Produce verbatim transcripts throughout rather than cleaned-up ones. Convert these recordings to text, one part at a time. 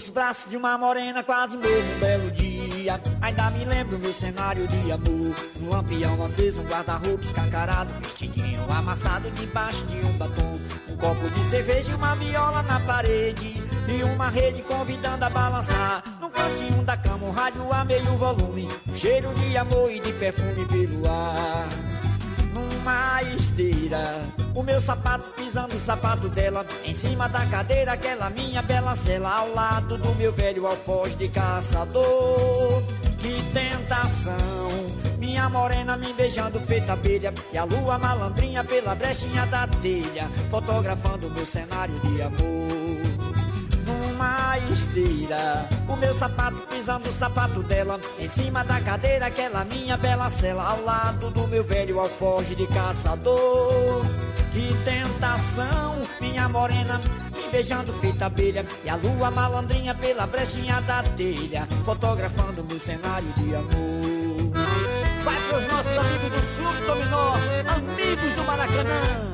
Nos braços de uma morena quase morro um belo dia. Ainda me lembro meu cenário de amor. Um lampião aceso, um guarda-roupa escancarado, vestidinho amassado debaixo de um batom. Um copo de cerveja e uma viola na parede, e uma rede convidando a balançar. Num cantinho da cama um rádio a meio volume, um cheiro de amor e de perfume pelo ar. Numa esteira, o meu sapato pisando o sapato dela, em cima da cadeira aquela minha bela cela, ao lado do meu velho alfoz de caçador. Que tentação, minha morena me beijando feita abelha, e a lua malandrinha pela brechinha da telha, fotografando meu cenário de amor. Numa esteira, o meu sapato pisando o sapato dela, em cima da cadeira aquela minha bela cela, ao lado do meu velho alforje de caçador. Que tentação, minha morena me beijando feita abelha, e a lua malandrinha pela brechinha da telha, fotografando meu cenário de amor. Vai pros nossos amigos do Clube Dominó, amigos do Maracanã.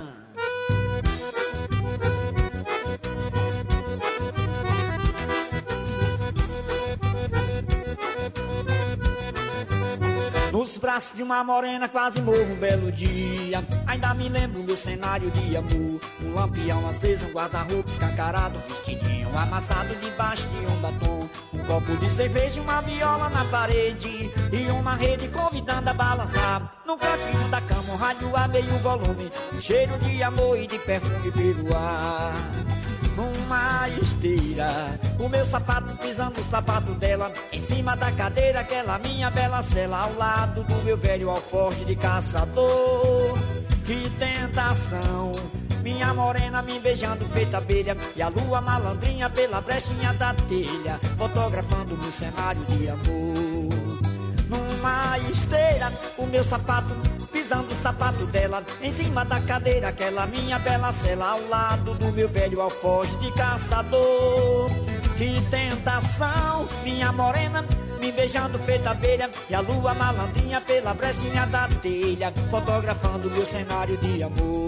Nos braços de uma morena quase morro um belo dia. Ainda me lembro meu cenário de amor. Um lampião aceso, um guarda-roupa escancarado, vestidinho amassado debaixo de um batom. Um copo de cerveja e uma viola na parede, e uma rede convidando a balançar. No cantinho da cama um rádio a meio volume, um cheiro de amor e de perfume pelo ar. Numa esteira, o meu sapato pisando o sapato dela, em cima da cadeira aquela minha bela cela, ao lado do meu velho alforje de caçador. Que tentação, minha morena me beijando feita abelha, e a lua malandrinha pela brechinha da telha, fotografando meu cenário de amor. Numa esteira, o meu sapato pisando o sapato dela, em cima da cadeira aquela minha bela cela, ao lado do meu velho alfoz de caçador. Que tentação, minha morena me beijando feita abelha, e a lua malandrinha pela brechinha da telha, fotografando meu cenário de amor.